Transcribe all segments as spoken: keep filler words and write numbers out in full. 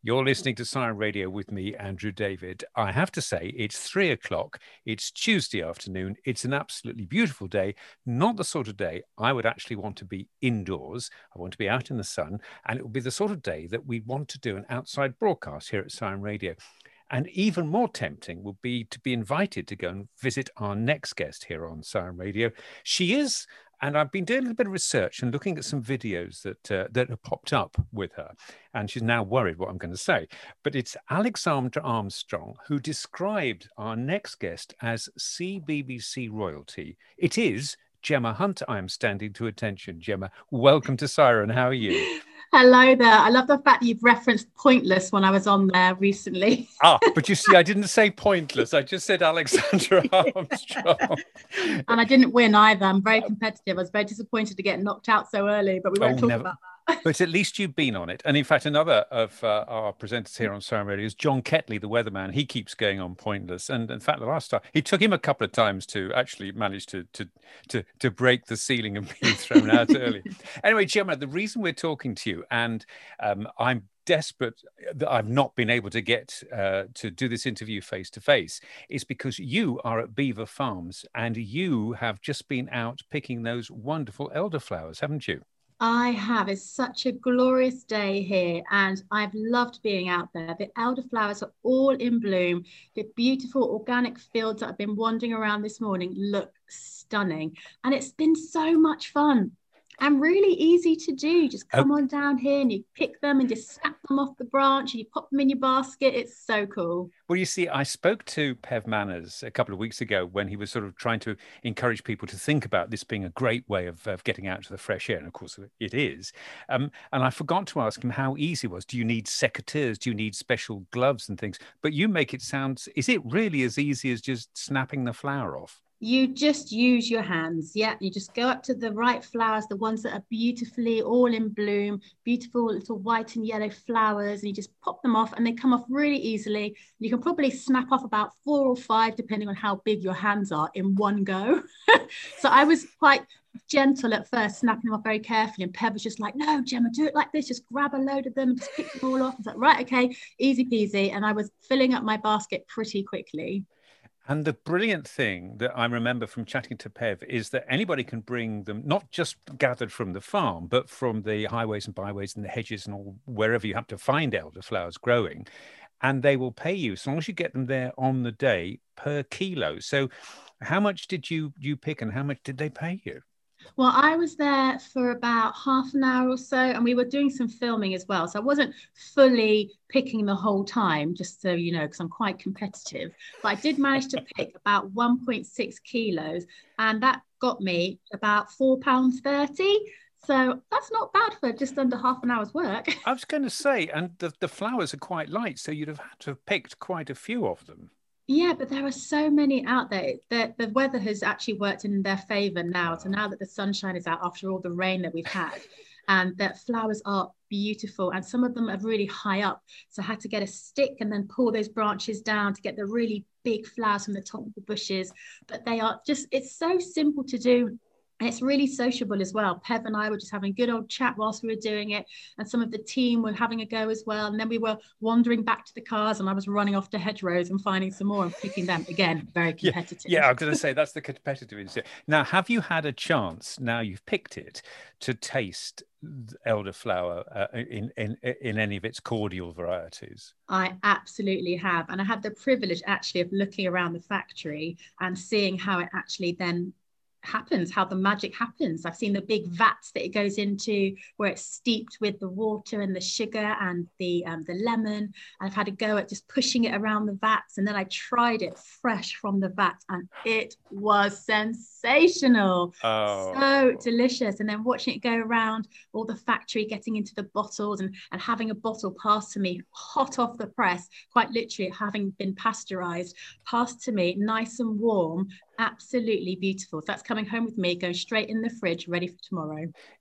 You're listening to Siren Radio with me, Andrew David. I have to say, it's three o'clock. It's Tuesday afternoon. It's an absolutely beautiful day. Not the sort of day I would actually want to be indoors. I want to be out in the sun. And it will be the sort of day that we want to do an outside broadcast here at Siren Radio. And even more tempting would be to be invited to go and visit our next guest here on Siren Radio. She is, and I've been doing a little bit of research and looking at some videos that uh, that have popped up with her, and she's now worried what I'm going to say. But it's Alexandra Armstrong who described our next guest as C B B C royalty. It is Gemma Hunt. I am standing to attention. Gemma, welcome to Siren. How are you? Hello there. I love the fact that you've referenced Pointless when I was on there recently. Ah, but you see, I didn't say Pointless. I just said Alexandra Armstrong. And I didn't win either. I'm very competitive. I was very disappointed to get knocked out so early, but we won't oh, talk never. about that. But at least you've been on it. And in fact, another of uh, our presenters here on Siren Radio is John Ketley, the weatherman. He keeps going on Pointless. And in fact, the last time, he took him a couple of times to actually manage to to to, to break the ceiling and being thrown out early. Anyway, Gemma, the reason we're talking to you, and um, I'm desperate that I've not been able to get uh, to do this interview face to face, is because you are at Belvoir Farms and you have just been out picking those wonderful elderflowers, haven't you? I have. It's such a glorious day here and I've loved being out there. The elderflowers are all in bloom. The beautiful organic fields that I've been wandering around this morning look stunning. And it's been so much fun and really easy to do. Just come okay. on down here and you pick them and just snap them off the branch and you pop them in your basket. It's so cool. Well, you see, I spoke to Pev Manners a couple of weeks ago when he was sort of trying to encourage people to think about this being a great way of, of getting out to the fresh air. And of course, it is. Um, and I forgot to ask him how easy it was. Do you need secateurs? Do you need special gloves and things? But you make it sound, is it really as easy as just snapping the flower off? You just use your hands. Yeah, you just go up to the right flowers, the ones that are beautifully all in bloom, beautiful little white and yellow flowers, and you just pop them off and they come off really easily. You can probably snap off about four or five depending on how big your hands are in one go. So I was quite gentle at first, snapping them off very carefully, and Peb was just like, no, Gemma, do it like this, just grab a load of them and just pick them all off. I was like, right, okay, easy peasy. And I was filling up my basket pretty quickly. And the brilliant thing that I remember from chatting to Pev is that anybody can bring them, not just gathered from the farm, but from the highways and byways and the hedges and all, wherever you have to find elderflowers growing. And they will pay you, as long as you get them there on the day, per kilo. So how much did you, you pick and how much did they pay you? Well, I was there for about half an hour or so, and we were doing some filming as well. So I wasn't fully picking the whole time, just so you know, because I'm quite competitive. But I did manage to pick about one point six kilos, and that got me about four pounds thirty. So that's not bad for just under half an hour's work. I was going to say, and the, the flowers are quite light, so you'd have had to have picked quite a few of them. Yeah, but there are so many out there. The, the weather has actually worked in their favour now. So now that the sunshine is out after all the rain that we've had, and the flowers are beautiful, and some of them are really high up. So I had to get a stick and then pull those branches down to get the really big flowers from the top of the bushes. But they are just, it's so simple to do. And it's really sociable as well. Pev and I were just having a good old chat whilst we were doing it. And some of the team were having a go as well. And then we were wandering back to the cars and I was running off to hedgerows and finding some more and picking them. Again, very competitive. Yeah, yeah, I'm going to say that's the competitive. Now, have you had a chance, now you've picked it, to taste elderflower uh, in, in, in any of its cordial varieties? I absolutely have. And I had the privilege actually of looking around the factory and seeing how it actually then happens, how the magic happens. I've seen the big vats that it goes into where it's steeped with the water and the sugar and the um, the lemon. I've had a go at just pushing it around the vats, and then I tried it fresh from the vat and it was sensational. Oh. So delicious. And then watching it go around all the factory, getting into the bottles and, and having a bottle passed to me hot off the press, quite literally having been pasteurized, passed to me nice and warm. Absolutely beautiful. So that's coming home with me, going straight in the fridge, ready for tomorrow.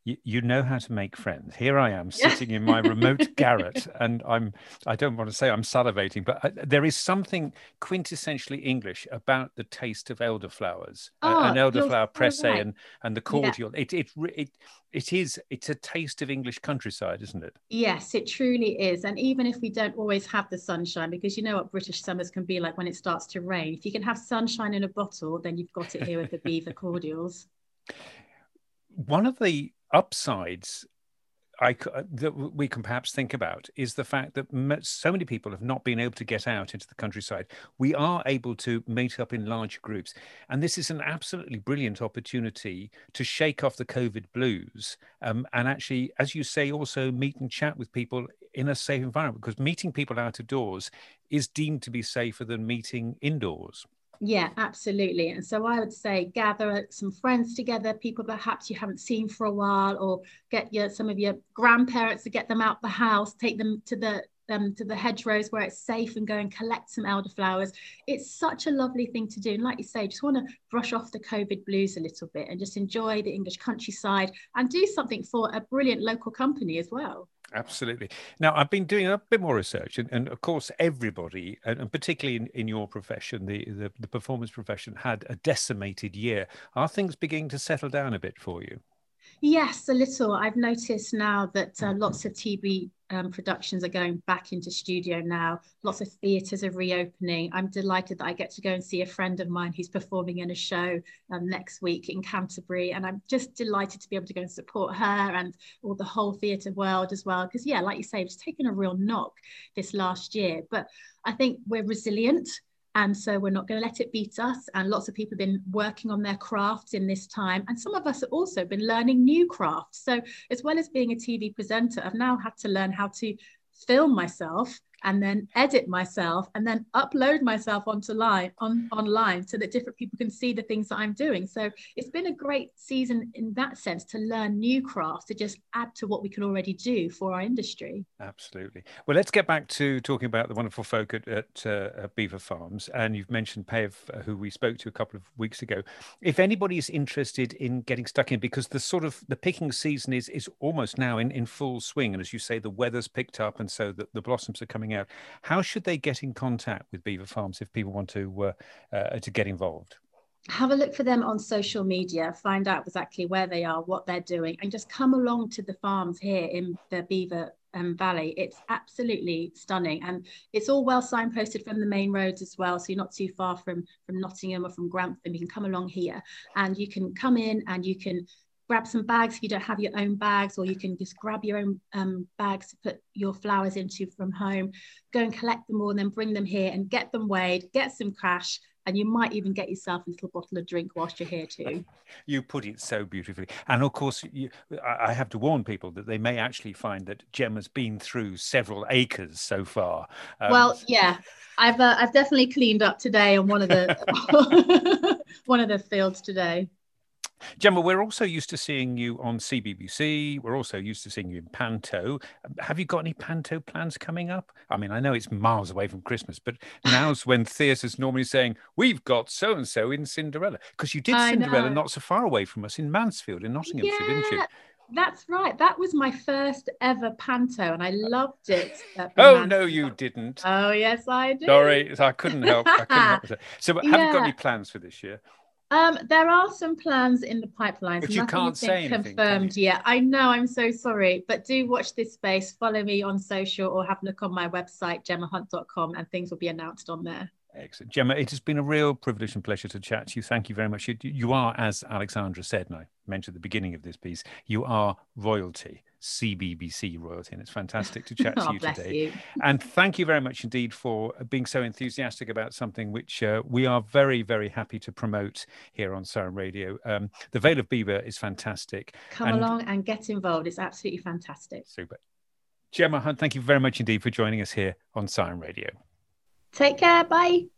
You, you know how to make friends. Here I am sitting in my remote garret, and I'm, I don't want to say I'm salivating, but I, there is something quintessentially English about the taste of elderflowers, uh, Oh, an you're elderflower so pressé right. and, and the Yeah. cordial. It, it, it, it is, it's a taste of English countryside, isn't it? Yes, it truly is. And even if we don't always have the sunshine, because you know what British summers can be like when it starts to rain, if you can have sunshine in a bottle, then you've got it here with the Beaver cordials. One of the upsides I, uh, that we can perhaps think about is the fact that so many people have not been able to get out into the countryside. We are able to meet up in large groups. And this is an absolutely brilliant opportunity to shake off the COVID blues, um, and actually, as you say, also meet and chat with people in a safe environment, because meeting people out of doors is deemed to be safer than meeting indoors. Yeah, absolutely. And so I would say gather some friends together, people perhaps you haven't seen for a while, or get your some of your grandparents to get them out the house, take them to the um, to the hedgerows where it's safe and go and collect some elderflowers. It's such a lovely thing to do. And like you say, just want to brush off the COVID blues a little bit and just enjoy the English countryside and do something for a brilliant local company as well. Absolutely. Now, I've been doing a bit more research, and, and of course, everybody, and particularly in, in your profession, the, the, the performance profession, had a decimated year. Are things beginning to settle down a bit for you? Yes, a little. I've noticed now that uh, lots of T V um, productions are going back into studio now. Lots of theatres are reopening. I'm delighted that I get to go and see a friend of mine who's performing in a show um, next week in Canterbury. And I'm just delighted to be able to go and support her and all the whole theatre world as well. Because, yeah, like you say, it's taken a real knock this last year. But I think we're resilient. And so we're not going to let it beat us. And lots of people have been working on their crafts in this time. And some of us have also been learning new crafts. So as well as being a T V presenter, I've now had to learn how to film myself and then edit myself and then upload myself onto line on online so that different people can see the things that I'm doing. So it's been a great season in that sense to learn new crafts to just add to what we can already do for our industry. Absolutely. Well, let's get back to talking about the wonderful folk at, at, uh, at Beaver Farms. And you've mentioned Pav, uh, who we spoke to a couple of weeks ago. If anybody is interested in getting stuck in, because the sort of the picking season is is almost now in, in full swing, and as you say, the weather's picked up, and so the, the blossoms are coming out. How should they get in contact with Beaver Farms if people want to uh, uh, to get involved? Have a look for them on social media, find out exactly where they are, what they're doing, and just come along to the farms here in the Beaver um, Valley. It's absolutely stunning, and it's all well signposted from the main roads as well. So you're not too far from from Nottingham or from Grantham. You can come along here, and you can come in and you can grab some bags if you don't have your own bags, or you can just grab your own um, bags to put your flowers into from home. Go and collect them all, and then bring them here and get them weighed, get some cash. And you might even get yourself a little bottle of drink whilst you're here too. You put it so beautifully. And of course, you, I have to warn people that they may actually find that Gemma's been through several acres so far. Um, well, yeah, I've uh, I've definitely cleaned up today on one of the one of the fields today. Gemma, we're also used to seeing you on C B B C. We're also used to seeing you in Panto. Have you got any Panto plans coming up? I mean, I know it's miles away from Christmas, but now's when theatre's normally saying, we've got so-and-so in Cinderella. Because you did I Cinderella know. Not so far away from us in Mansfield, in Nottinghamshire, yeah. didn't you? That's right. That was my first ever panto, and I loved it. Oh, no, you didn't. Oh, yes, I did. Sorry, I couldn't help. I couldn't help it. So have yeah. you got any plans for this year? Um, there are some plans in the pipeline. But you Nothing can't say anything, confirmed yet. I know, I'm so sorry. But do watch this space. Follow me on social or have a look on my website, gemma hunt dot com, and things will be announced on there. Excellent. Gemma, it has been a real privilege and pleasure to chat to you. Thank you very much. You, you are, as Alexandra said, and I mentioned at the beginning of this piece, you are royalty, C B B C royalty, and it's fantastic to chat to oh, you bless today. You. And thank you very much indeed for being so enthusiastic about something which uh, we are very, very happy to promote here on Siren Radio. Um, the Vale of Beaver is fantastic. Come and along and get involved. It's absolutely fantastic. Super. Gemma Hunt, thank you very much indeed for joining us here on Siren Radio. Take care. Bye.